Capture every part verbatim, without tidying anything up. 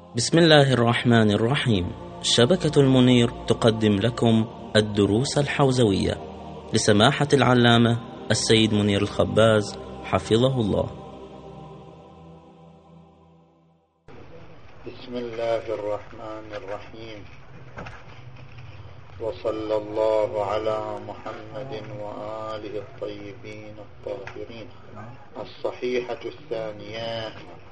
بسم الله الرحمن الرحيم. شبكة المنير تقدم لكم الدروس الحوزوية لسماحة العلامة السيد منير الخباز حفظه الله. بسم الله الرحمن الرحيم، وصلى الله على محمد وآله الطيبين الطاهرين. الصحيحة الثانية.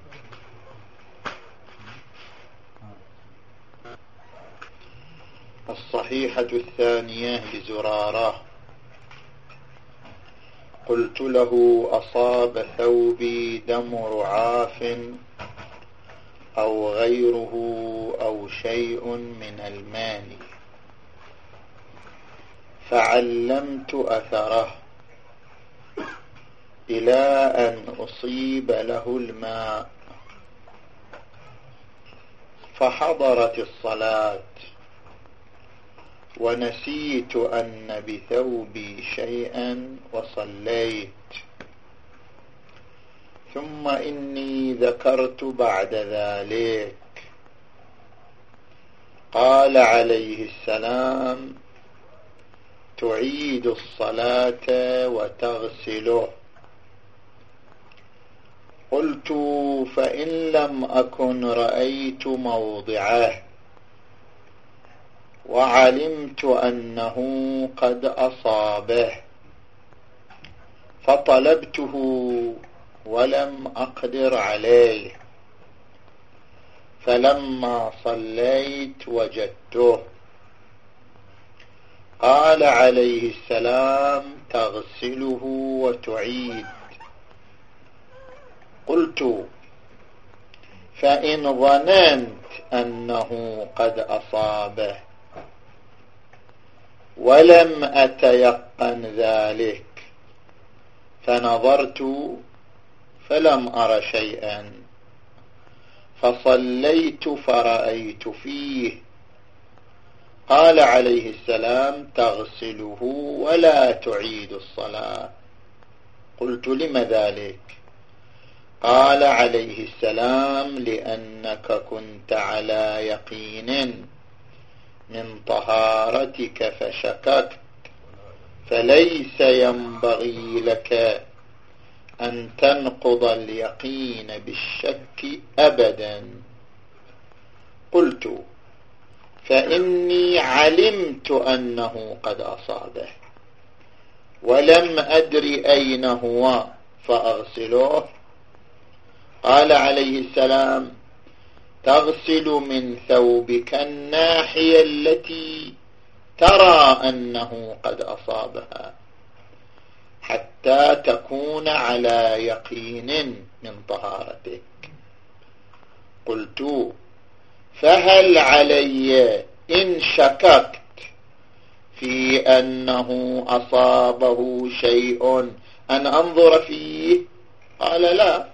الصحيحة الثانية لزرارة: قلت له: أصاب ثوبي دم رعاف أو غيره أو شيء من الماني، فعلمت أثره إلى أن أصيب له الماء، فحضرت الصلاة ونسيت أن بثوبي شيئا وصليت، ثم إني ذكرت بعد ذلك. قال عليه السلام: تعيد الصلاة وتغسله. قلت: فإن لم أكن رأيت موضعه وعلمت أنه قد أصابه، فطلبته ولم أقدر عليه، فلما صليت وجدته. قال عليه السلام: تغسله وتعيد. قلت: فإن ظننت أنه قد أصابه ولم أتيقن ذلك، فنظرت فلم أر شيئا، فصليت فرأيت فيه. قال عليه السلام: تغسله ولا تعيد الصلاة. قلت: لم ذلك؟ قال عليه السلام: لأنك كنت على يقين من طهارتك فشككت، فليس ينبغي لك أن تنقض اليقين بالشك أبدا. قلت: فإني علمت أنه قد أصابه ولم أدر أين هو، فأغسله. قال عليه السلام: تغسل من ثوبك الناحية التي ترى أنه قد أصابها حتى تكون على يقين من طهارتك. قلت: فهل علي إن شككت في أنه أصابه شيء أن أنظر فيه؟ قال: لا،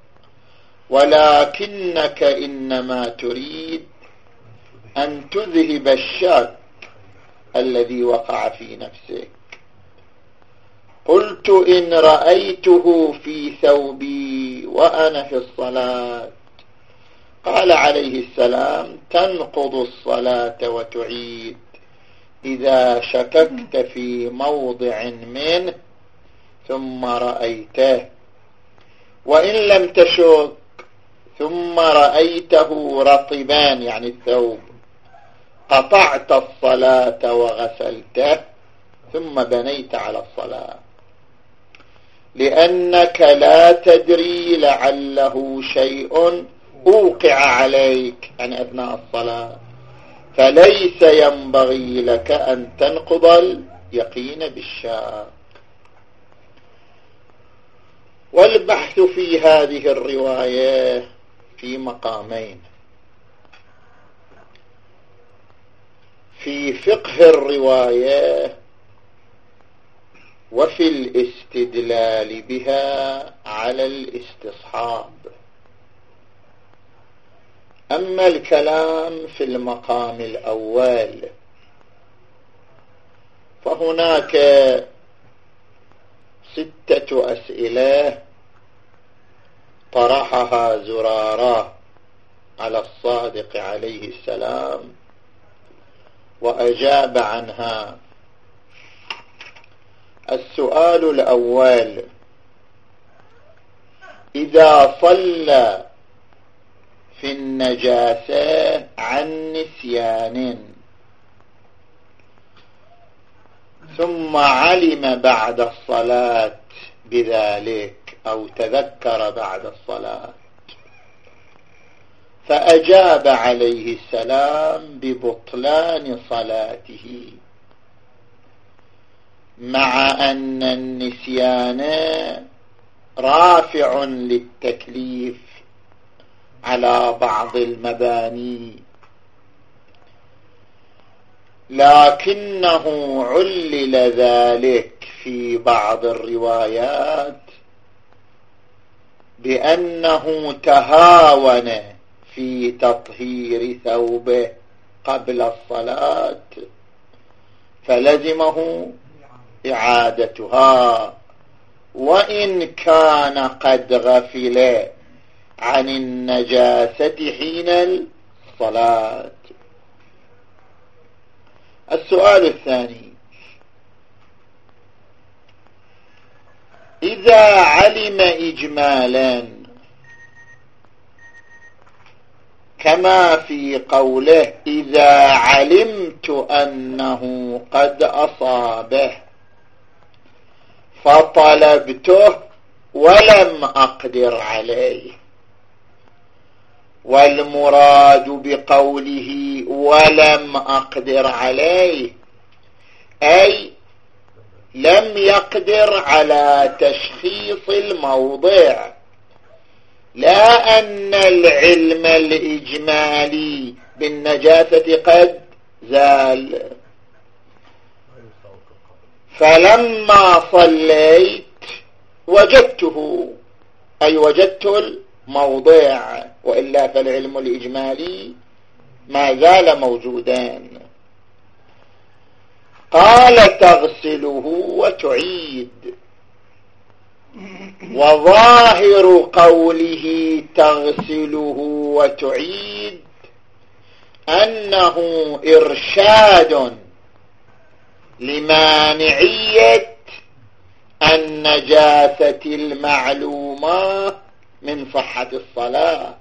ولكنك إنما تريد أن تذهب الشك الذي وقع في نفسك. قلت: إن رأيته في ثوبي وأنا في الصلاة. قال عليه السلام: تنقض الصلاة وتعيد إذا شككت في موضع منه ثم رأيته، وإن لم تشك ثم رأيته رطبان يعني الثوب، قطعت الصلاة وغسلته ثم بنيت على الصلاة، لأنك لا تدري لعله شيء أوقع عليك يعني أثناء الصلاة، فليس ينبغي لك أن تنقض اليقين بالشك. والبحث في هذه الرواية في مقامين: في فقه الرواية وفي الاستدلال بها على الاستصحاب. أما الكلام في المقام الأول فهناك ستة أسئلة طرحها زرارة على الصادق عليه السلام وأجاب عنها. السؤال الأول: إذا صلى في النجاسة عن نسيان ثم علم بعد الصلاة بذلك أو تذكر بعد الصلاة فأجاب عليه السلام ببطلان صلاته، مع أن النسيان رافع للتكليف على بعض المباني، لكنه علل ذلك في بعض الروايات بأنه تهاون في تطهير ثوبه قبل الصلاة فلزمه إعادتها، وإن كان قد غفل عن النجاسة حين الصلاة. السؤال الثاني: إذا علم إجمالا كما في قوله: إذا علمت أنه قد أصابه فطلبته ولم أقدر عليه، والمراد بقوله ولم أقدر عليه أي لم يقدر على تشخيص الموضع، لا أن العلم الإجمالي بالنجاسة قد زال. فلما صليت وجدته أي وجدت الموضع، وإلا فالعلم الإجمالي ما زال موجودا. قال: تغسله وتعيد. وظاهر قوله تغسله وتعيد أنه إرشاد لمانعية النجاسة المعلومة من صحة الصلاة،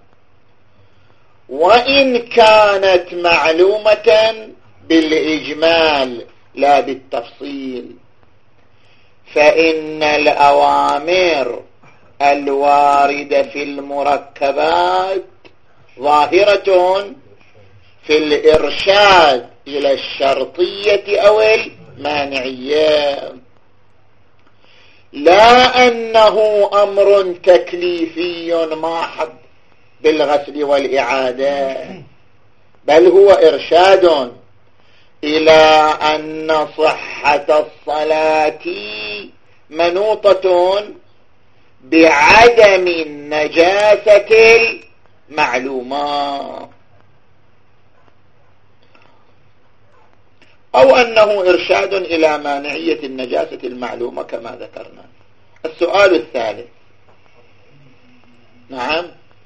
وإن كانت معلومة بالإجمال لا بالتفصيل، فإن الأوامر الواردة في المركبات ظاهرة في الإرشاد إلى الشرطية أو المانعية، لا أنه أمر تكليفي محض بالغسل والإعادة، بل هو إرشاد إلى أن صحة الصلاة منوطة بعدم النجاسة المعلومة، أو أنه إرشاد إلى مانعية النجاسة المعلومة كما ذكرنا. السؤال الثالث: نعم،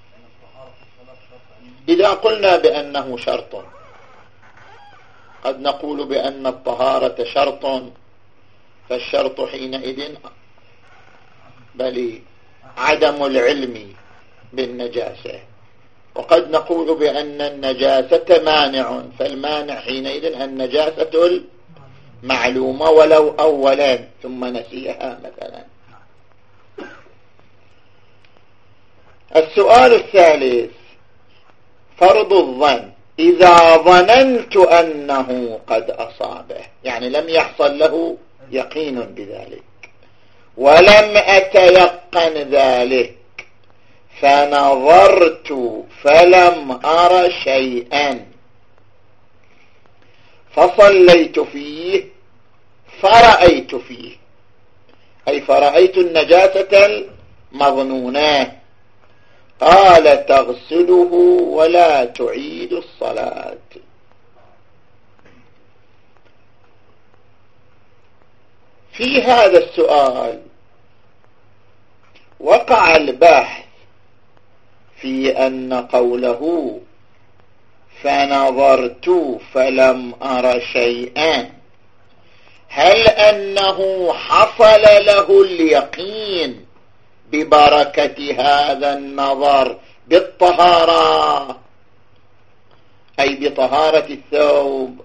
إذا قلنا بأنه شرط، قد نقول بأن الطهارة شرط، فالشرط حينئذ بل عدم العلم بالنجاسة، وقد نقول بأن النجاسة مانع، فالمانع حينئذ النجاسة المعلومة ولو أولا ثم نسيها مثلا. السؤال الثالث: فرض الظن. إذا ظننت أنه قد أصابه، يعني لم يحصل له يقين بذلك ولم أتيقن ذلك، فنظرت فلم أر شيئا فصليت فيه فرأيت فيه، أي فرأيت النجاسة المظنونة، قال: تغسله ولا تعيد الصلاة. في هذا السؤال وقع البحث في أن قوله فنظرت فلم أر شيئا هل أنه حصل له اليقين ببركة هذا النظر بالطهارة أي بطهارة الثوب،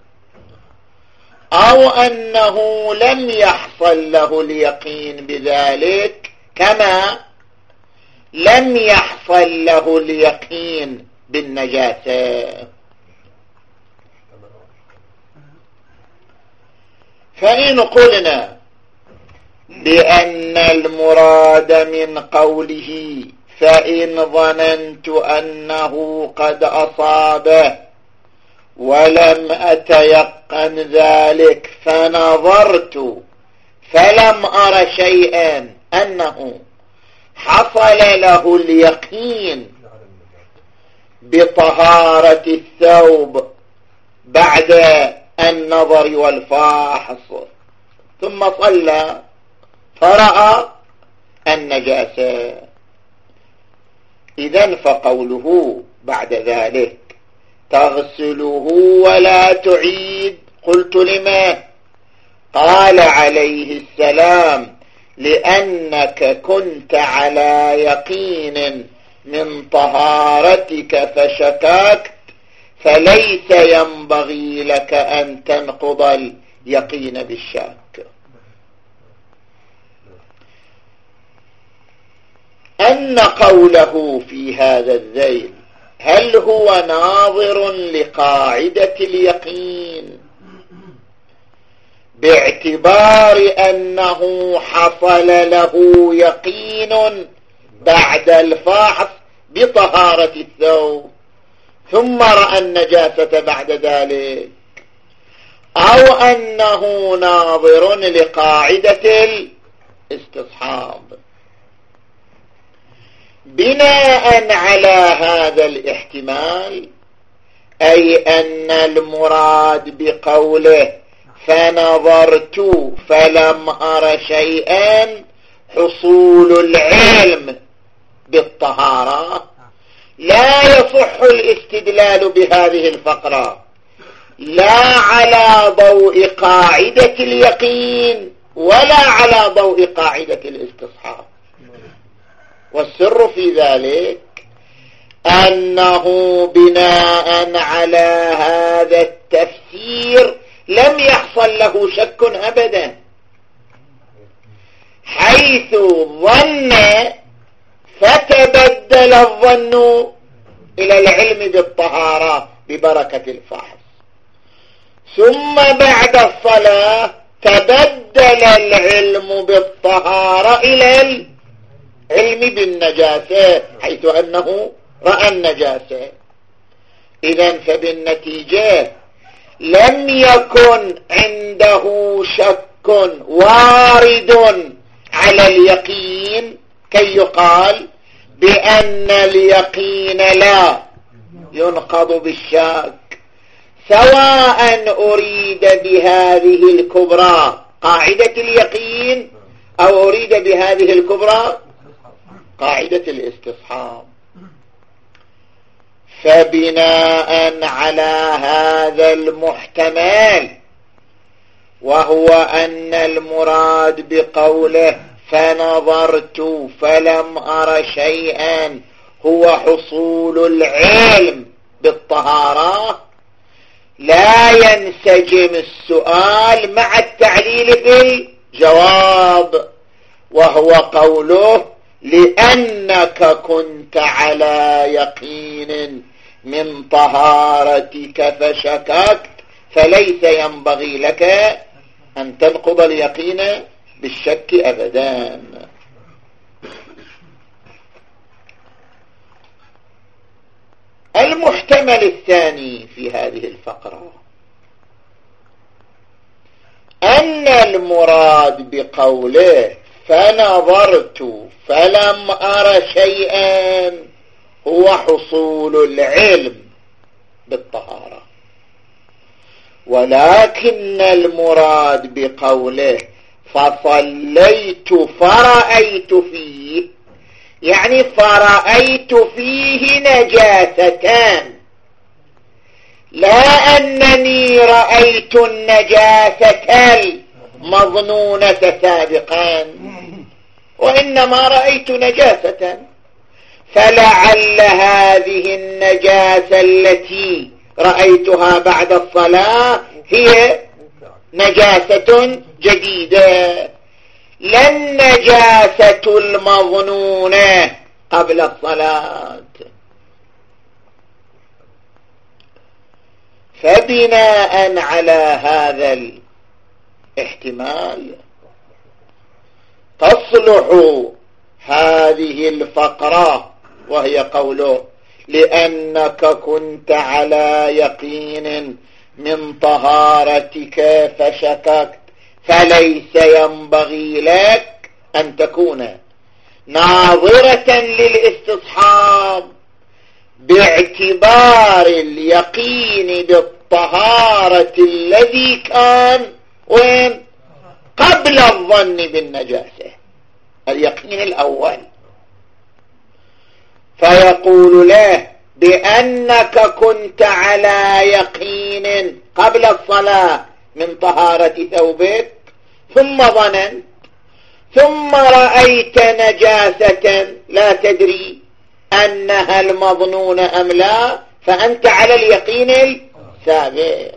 أو أنه لم يحصل له اليقين بذلك كما لم يحصل له اليقين بالنجاسة؟ فإن قلنا بأن المراد من قوله فإن ظننت أنه قد أصابه ولم أتيقن ذلك فنظرت فلم أر شيئا أنه حصل له اليقين بطهارة الثوب بعد النظر والفحص ثم صلى فرأى النجاسة، إذن فقوله بعد ذلك تغسله ولا تعيد، قلت لما؟ قال عليه السلام لأنك كنت على يقين من طهارتك فشككت فليس ينبغي لك أن تنقض اليقين بالشك. أن قوله في هذا الذيل هل هو ناظر لقاعدة اليقين باعتبار أنه حصل له يقين بعد الفحص بطهارة الثوب ثم رأى النجاسة بعد ذلك، أو أنه ناظر لقاعدة الاستصحاب؟ بناء على هذا الاحتمال أي أن المراد بقوله فنظرت فلم أر شيئا حصول العلم بالطهارة، لا يصح الاستدلال بهذه الفقرة لا على ضوء قاعدة اليقين ولا على ضوء قاعدة الاستصحاب. والسر في ذلك أنه بناء على هذا التفسير لم يحصل له شك أبدا، حيث ظن فتبدل الظن إلى العلم بالطهارة ببركة الفحص، ثم بعد الصلاة تبدل العلم بالطهارة إلى العلم بالنجاسة حيث أنه رأى النجاسة. إذن فبالنتيجة لم يكن عنده شك وارد على اليقين كي يقال بأن اليقين لا ينقض بالشك، سواء أريد بهذه الكبرى قاعدة اليقين أو أريد بهذه الكبرى قاعدة الاستصحاب. فبناء على هذا المحتمل وهو أن المراد بقوله فنظرت فلم أر شيئا هو حصول العلم بالطهارة، لا ينسجم السؤال مع التعليل بالجواب، وهو قوله لأنك كنت على يقين من طهارتك فشككت فليس ينبغي لك أن تنقض اليقين بالشك أبدا. المحتمل الثاني في هذه الفقرة أن المراد بقوله فنظرت فلم أر شيئا هو حصول العلم بالطهارة، ولكن المراد بقوله فصليت فرأيت فيه يعني فرأيت فيه نجاستان، لا أنني رأيت النجاسة المظنونة سابقا، وإنما رأيت نجاسة، فلعل هذه النجاسة التي رأيتها بعد الصلاة هي نجاسة جديدة، لا النجاسة المظنونة قبل الصلاة. فبناء على هذا الاحتمال تصلح هذه الفقرة، وهي قوله لأنك كنت على يقين من طهارتك فشككت، فليس ينبغي لك أن تكون ناظرة للاستصحاب باعتبار اليقين بالطهارة الذي كان وين قبل الظن بالنجاسة، اليقين الأول. فيقول له بأنك كنت على يقين قبل الصلاة من طهارة ثوبك، ثم ظننت، ثم رأيت نجاسة لا تدري أنها المظنون أم لا، فأنت على اليقين السابق.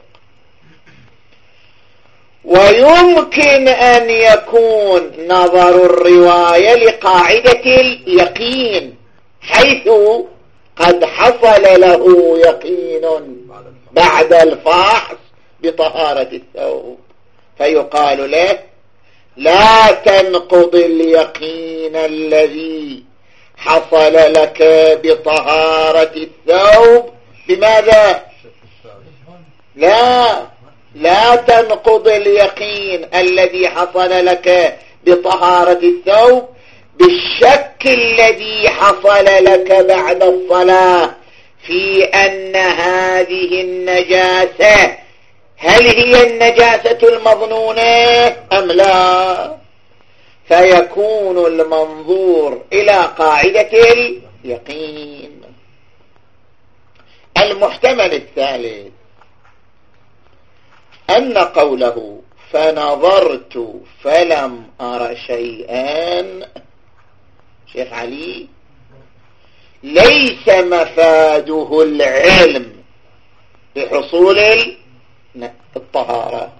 ويمكن أن يكون نظر الرواية لقاعدة اليقين، حيث قد حصل له يقين بعد الفحص بطهارة الثوب، فيقال له لا تنقض اليقين الذي حصل لك بطهارة الثوب بماذا؟ لا لا تنقض اليقين الذي حصل لك بطهارة الثوب بالشك الذي حصل لك بعد الصلاة في أن هذه النجاسة هل هي النجاسة المظنونة أم لا، فيكون المنظور إلى قاعدة اليقين. المحتمل الثالث أن قوله فنظرت فلم أر شيئا، شيخ علي، ليس مفاده العلم بحصول الطهارة،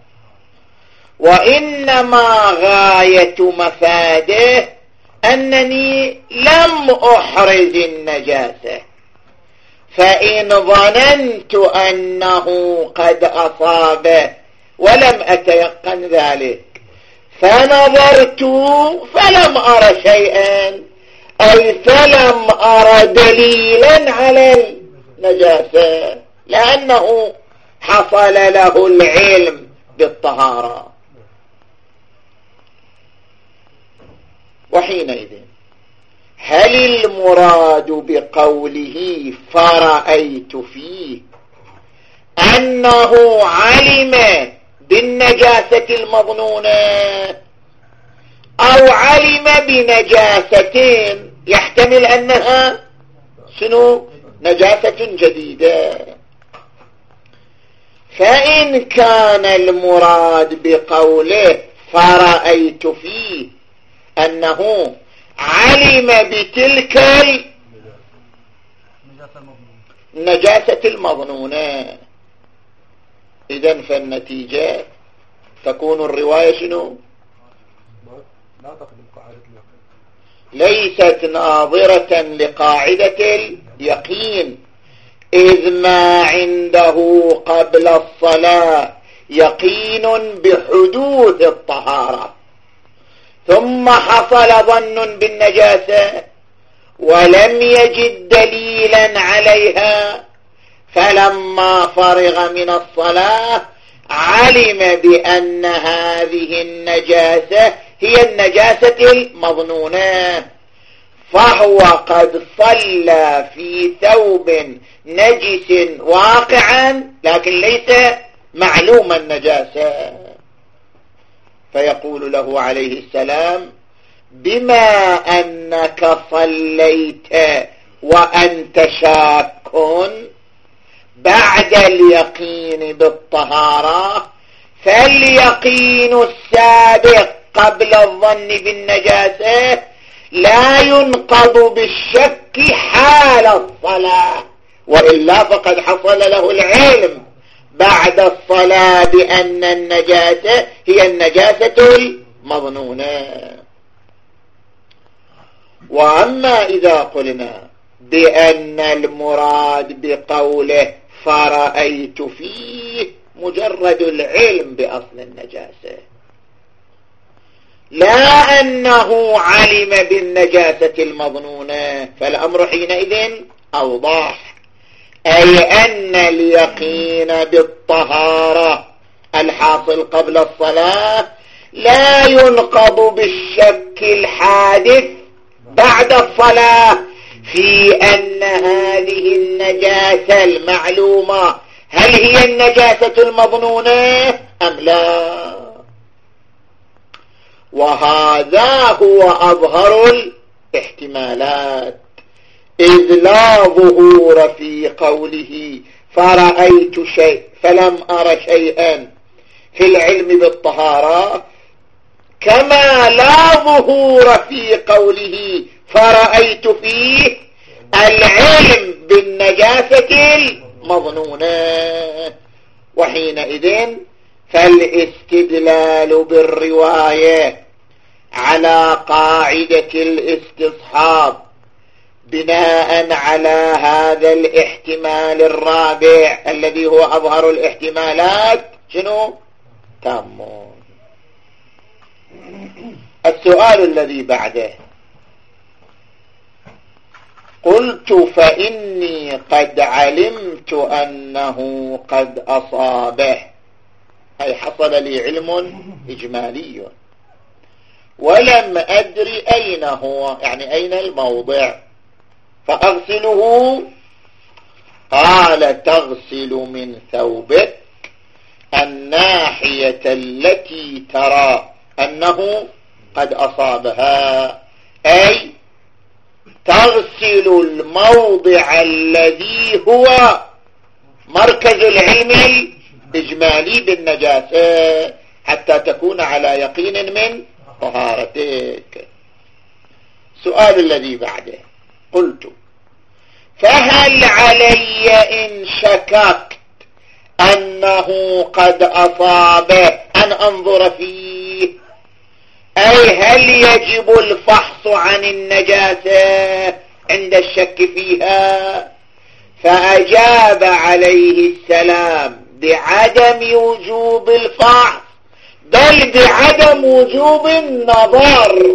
وإنما غاية مفاده أنني لم أحرز النجاسة، فإن ظننت أنه قد أصابه ولم أتيقن ذلك فنظرت فلم أر شيئا، أي فلم أر دليلا على النجاسة، لأنه حصل له العلم بالطهارة. وحينئذ هل المراد بقوله فرأيت فيه أنه علم بالنجاسة المظنونة، أو علم بنجاستين يحتمل أنها شنو نجاسة جديدة؟ فإن كان المراد بقوله فرأيت فيه أنه علم بتلك النجاسة المظنونة، إذن فالنتيجة تكون الرواية شنو؟ ليست ناظرة لقاعدة اليقين، إذ ما عنده قبل الصلاة يقين بحدوث الطهارة، ثم حصل ظن بالنجاسة ولم يجد دليلا عليها، فلما فرغ من الصلاة علم بأن هذه النجاسة هي النجاسة المظنونة، فهو قد صلى في ثوب نجس واقعا لكن ليس معلوم النجاسة، فيقول له عليه السلام بما أنك صليت وأنت شاك بعد اليقين بالطهارة، فاليقين السابق قبل الظن بالنجاسة لا ينقض بالشك حال الصلاة، وإلا فقد حصل له العلم بعد الصلاة بأن النجاسة هي النجاسة المظنونة. وأما إذا قلنا بأن المراد بقوله فرأيت فيه مجرد العلم بأصل النجاسة، لا أنه علم بالنجاسة المظنونة، فالأمر حينئذ أوضح، أي أن اليقين بالطهارة الحاصل قبل الصلاة لا ينقض بالشك الحادث بعد الصلاة في أن هذه النجاسة المعلومة هل هي النجاسة المظنونة أم لا. وهذا هو أظهر الاحتمالات، إذ لا ظهور في قوله فرأيت شيء فلم أر شيئا في العلم بالطهارة، كما لا ظهور في قوله فرأيت فيه العلم بالنجاسة المظنونة. وحينئذ فالاستدلال بالرواية على قاعدة الاستصحاب بناء على هذا الاحتمال الرابع الذي هو أظهر الاحتمالات شنو؟ تام. السؤال الذي بعده، قلت فإني قد علمت أنه قد أصابه، أي حصل لي علم إجمالي، ولم أدري أين هو، يعني أين الموضع، فأغسله. قال تغسل من ثوبك الناحية التي ترى أنه قد أصابها، أي تغسل الموضع الذي هو مركز العلم الإجمالي بالنجاسة حتى تكون على يقين من طهارتك. سؤال الذي بعده، قلت فهل علي إن شككت أنه قد أصابه أن أنظر فيه، أي هل يجب الفحص عن النجاسة عند الشك فيها؟ فأجاب عليه السلام بعدم وجوب الفحص، بل بعدم وجوب النظر،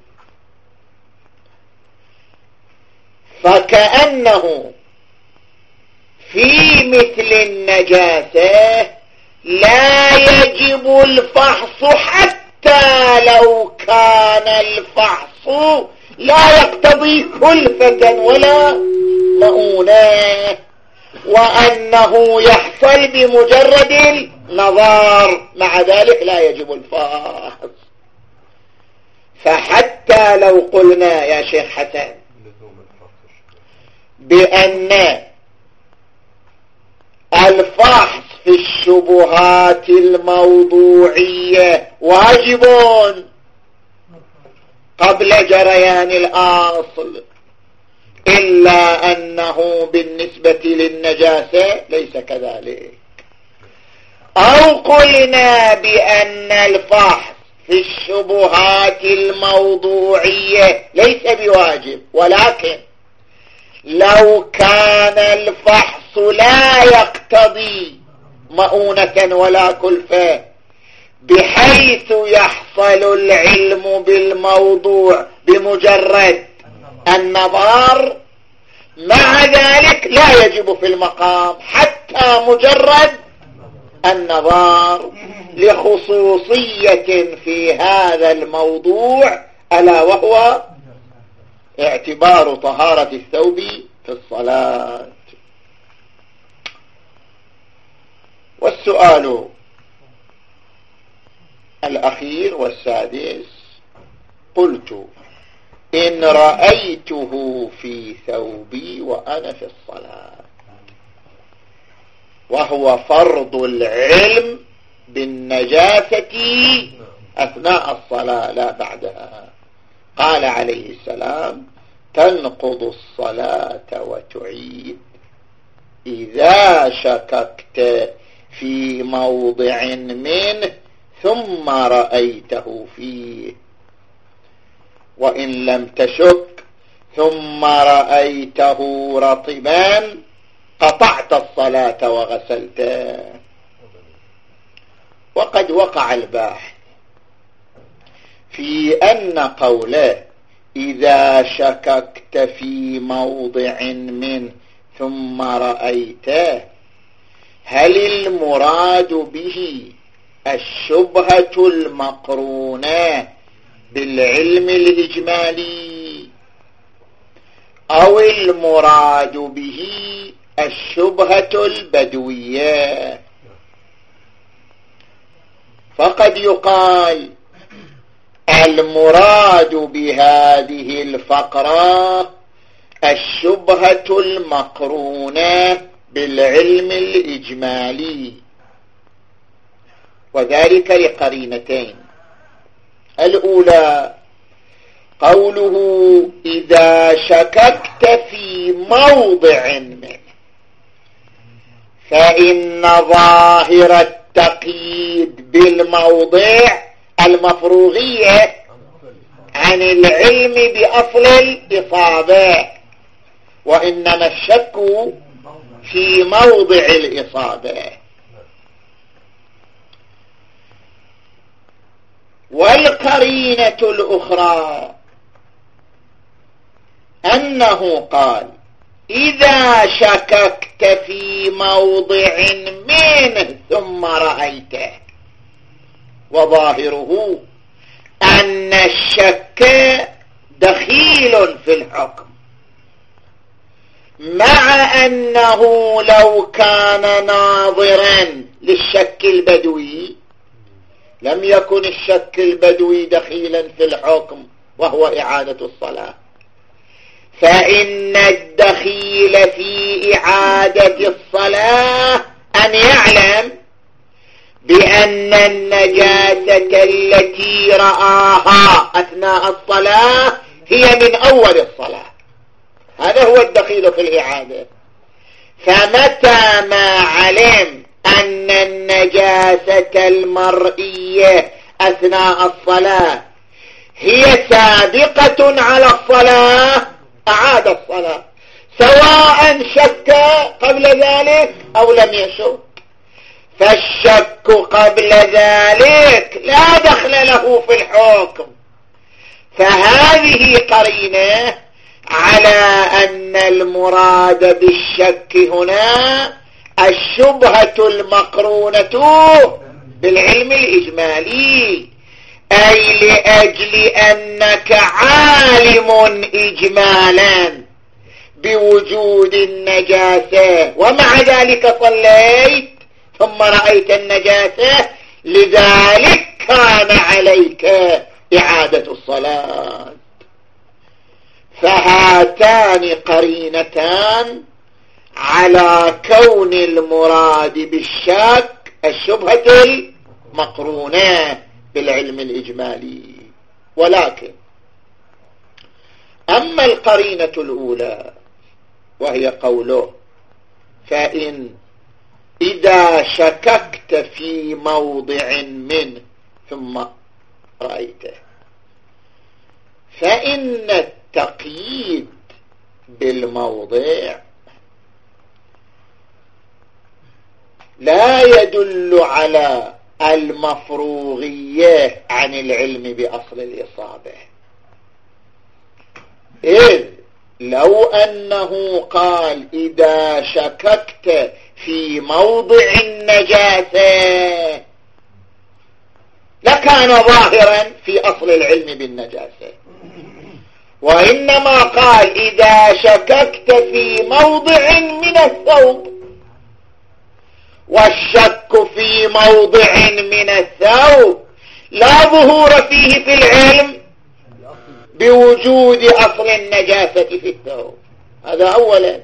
فكأنه في مثل النجاسة لا يجب الفحص حتى لو كان الفحص لا يقتضي كلفة ولا مؤونة، وأنه يحصل بمجرد النظر، مع ذلك لا يجب الفحص. فحتى لو قلنا يا شيخ حسن بأن الفحص في الشبهات الموضوعية واجب قبل جريان الأصل، إلا أنه بالنسبة للنجاسة ليس كذلك، أو قلنا بأن الفحص في الشبهات الموضوعية ليس بواجب، ولكن لو كان الفحص لا يقتضي مؤونة ولا كلفة بحيث يحصل العلم بالموضوع بمجرد النظر، مع ذلك لا يجب في المقام حتى مجرد النظر، لخصوصية في هذا الموضوع ألا وهو اعتبار طهارة الثوب في الصلاة. والسؤال الأخير والسادس، قلت إن رأيته في ثوبي وأنا في الصلاة، وهو فرض العلم بالنجاسة أثناء الصلاة لا بعدها. قال عليه السلام: تنقض الصلاة وتعيد إذا شككت في موضع منه ثم رأيته فيه، وإن لم تشك ثم رأيته رطبا قطعت الصلاة وغسلته. وقد وقع الباحث في أن قوله إذا شككت في موضع منه ثم رأيته، هل المراد به الشبهة المقرونة بالعلم الإجمالي، أو المراد به الشبهة البدوية؟ فقد يقال المراد بهذه الفقرة الشبهة المقرونة بالعلم الإجمالي، وذلك لقرينتين. الأولى قوله إذا شككت في موضع منه، فإن ظاهر التقييد بالموضع المفروغية عن العلم بأصل الإصابة، وإنما الشك في موضع الإصابة. والقرينة الأخرى أنه قال إذا شككت في موضع منه ثم رأيته، وظاهره أن الشك دخيل في الحكم، مع أنه لو كان ناظرا للشك البدوي لم يكن الشك البدوي دخيلا في الحكم وهو إعادة الصلاة، فإن الدخيل في إعادة الصلاة أن يعلم بأن النجاسة التي رآها أثناء الصلاة هي من أول الصلاة. هذا هو الدخيل في الإعادة. فمتى ما علم أن النجاسة المرئية أثناء الصلاة هي سابقة على الصلاة أعاد الصلاة، سواء شك قبل ذلك أو لم يشك. فالشك قبل ذلك لا دخل له في الحكم. فهذه قرينة على أن المراد بالشك هنا الشبهة المقرونة بالعلم الإجمالي، أي لأجل أنك عالم إجمالا بوجود النجاسة ومع ذلك صليت ثم رأيت النجاسة، لذلك كان عليك إعادة الصلاة. فهاتان قرينتان على كون المراد بالشك الشبهة المقرونة بالعلم الإجمالي. ولكن أما القرينة الأولى وهي قوله فإن إذا شككت في موضع منه ثم رأيته، فإن التقييد بالموضع لا يدل على المفروغية عن العلم بأصل الإصابة، إذ لو أنه قال إذا شككت في موضع النجاسة لكان ظاهرا في أصل العلم بالنجاسة، وإنما قال إذا شككت في موضع من الثوب، والشك في موضع من الثوب لا ظهور فيه في العلم بوجود أصل النجاسة في الثوب، هذا أولا.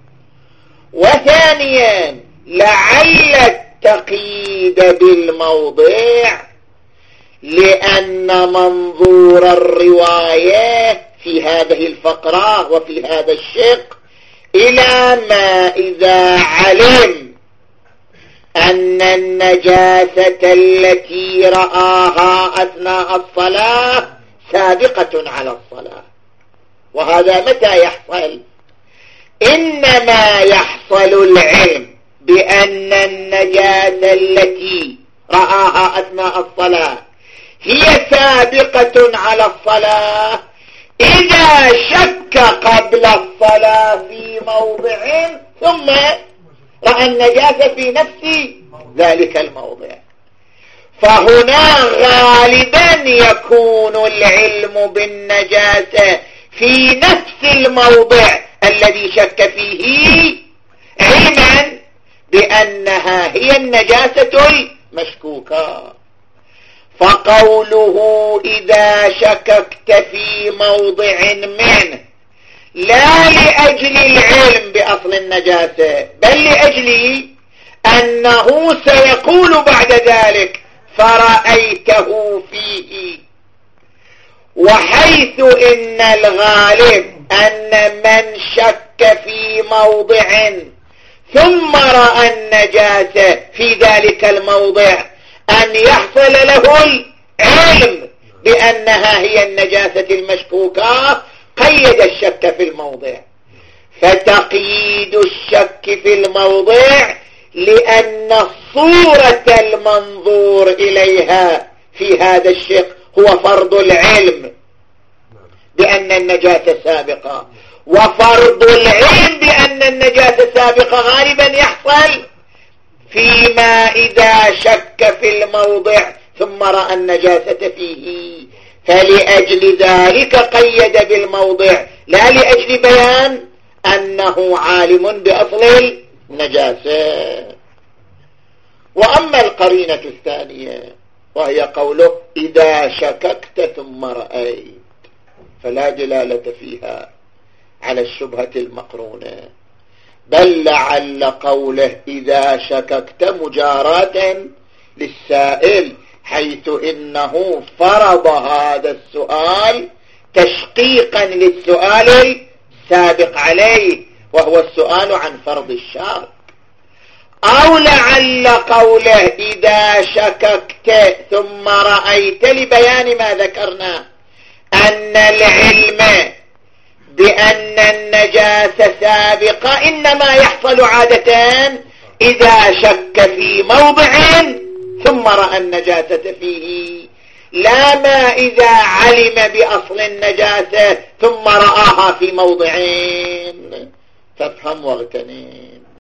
وثانيا لعل التقييد بالموضع لأن منظور الرواية في هذه الفقرة وفي هذا الشق إلى ما إذا علم أن النجاسة التي رآها أثناء الصلاة سابقة على الصلاة. وهذا متى يحصل؟ إنما يحصل العلم بأن النجاسة التي رآها أثناء الصلاة هي سابقة على الصلاة إذا شك قبل الصلاة في موضع ثم رأى النجاسة في نفس ذلك الموضع. فهنا غالبا يكون العلم بالنجاسة في نفس الموضع الذي شك فيه علما بأنها هي النجاسة المشكوكة. فقوله إذا شككت في موضع منه لا لأجل العلم بأصل النجاسة بل لأجل أنه سيقول بعد ذلك فرأيته فيه. وحيث إن الغالب أن من شك في موضع ثم رأى النجاسة في ذلك الموضع أن يحصل له العلم بأنها هي النجاسة المشكوكة قيد الشك في الموضع. فتقييد الشك في الموضع لأن الصورة المنظور إليها في هذا الشق هو فرض العلم بأن النجاسة سابقة، وفرض العلم بأن النجاسة سابقة غالبا يحصل فيما إذا شك في الموضع ثم رأى النجاسة فيه. فلأجل ذلك قيد بالموضع لا لأجل بيان أنه عالم بأصل النجاسة. وأما القرينة الثانية وهي قوله إذا شككت ثم رأيت فلا دلالة فيها على الشبهة المقرونة، بل لعل قوله إذا شككت مجاراة للسائل، حيث إنه فرض هذا السؤال تشقيقا للسؤال السابق عليه وهو السؤال عن فرض الشرط. أو لعل قوله إذا شككت ثم رأيت لبيان ما ذكرنا أن العلم بأن النجاسة سابقة إنما يحصل عادة إذا شك في موضع ثم رأى النجاسة فيه، لا ما إذا علم بأصل النجاسة ثم رآها في موضعين. فافهم واغتنم.